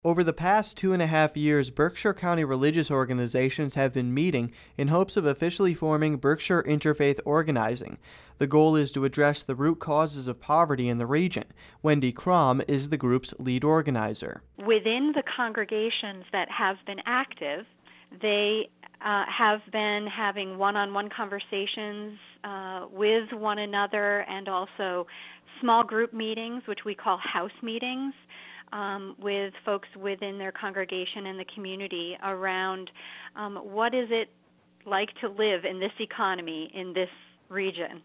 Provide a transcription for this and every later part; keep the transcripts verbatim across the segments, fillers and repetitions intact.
Over the past two and a half years, Berkshire County religious organizations have been meeting in hopes of officially forming Berkshire Interfaith Organizing. The goal is to address the root causes of poverty in the region. Wendy Crom is the group's lead organizer. Within the congregations that have been active, they uh, have been having one-on-one conversations uh, with one another, and also small group meetings, which we call house meetings, Um, with folks within their congregation and the community around um, what is it like to live in this economy in this region.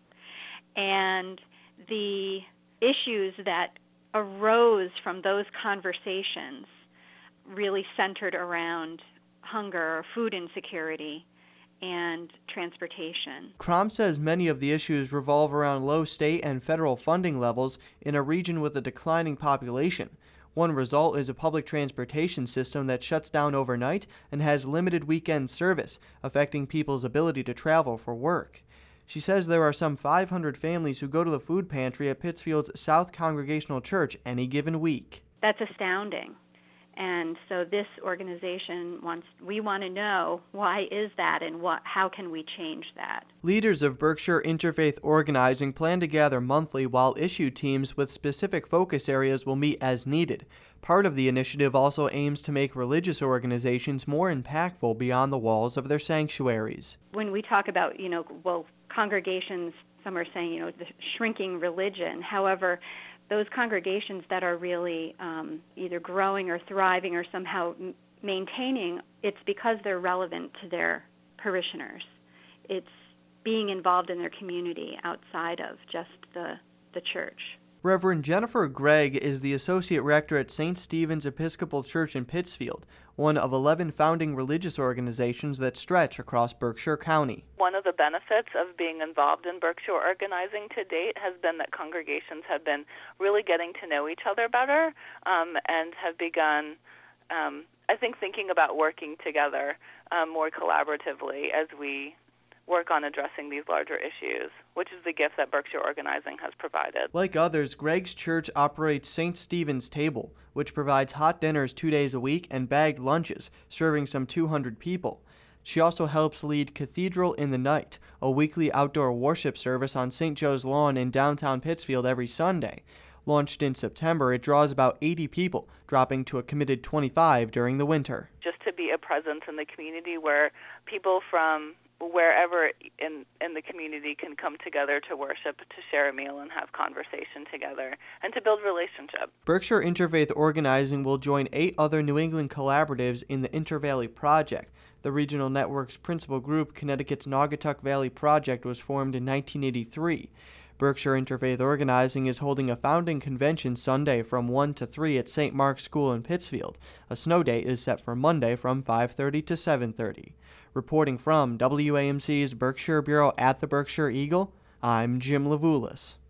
And the issues that arose from those conversations really centered around hunger, food insecurity, and transportation. Crom says many of the issues revolve around low state and federal funding levels in a region with a declining population. One result is a public transportation system that shuts down overnight and has limited weekend service, affecting people's ability to travel for work. She says there are some five hundred families who go to the food pantry at Pittsfield's South Congregational Church any given week. That's astounding. And so this organization wants, we want to know, why is that, and what, how can we change that? Leaders of Berkshire Interfaith Organizing plan to gather monthly, while issue teams with specific focus areas will meet as needed. Part of the initiative also aims to make religious organizations more impactful beyond the walls of their sanctuaries. When we talk about, you know, well, congregations, some are saying, you know, the shrinking religion. However, those congregations that are really um, either growing or thriving or somehow m- maintaining, it's because they're relevant to their parishioners. It's being involved in their community outside of just the, the church. Reverend Jennifer Gregg is the Associate Rector at Saint Stephen's Episcopal Church in Pittsfield, one of eleven founding religious organizations that stretch across Berkshire County. One of the benefits of being involved in Berkshire organizing to date has been that congregations have been really getting to know each other better um, and have begun, um, I think, thinking about working together um, more collaboratively as we work on addressing these larger issues, which is the gift that Berkshire Organizing has provided. Like others, Gregg's church operates Saint Stephen's Table, which provides hot dinners two days a week and bagged lunches, serving some two hundred people. She also helps lead Cathedral in the Night, a weekly outdoor worship service on Saint Joe's Lawn in downtown Pittsfield every Sunday. Launched in September, it draws about eighty people, dropping to a committed twenty-five during the winter. Just to be a presence in the community where people from wherever in in the community can come together to worship, to share a meal, and have conversation together, and to build relationship. Berkshire Interfaith Organizing will join eight other New England collaboratives in the Intervalley Project. The regional network's principal group, Connecticut's Naugatuck Valley Project, was formed in nineteen eighty-three. Berkshire Interfaith Organizing is holding a founding convention Sunday from one to three at Saint Mark's School in Pittsfield. A snow day is set for Monday from five thirty to seven thirty. Reporting from W A M C's Berkshire Bureau at the Berkshire Eagle, I'm Jim Levulis.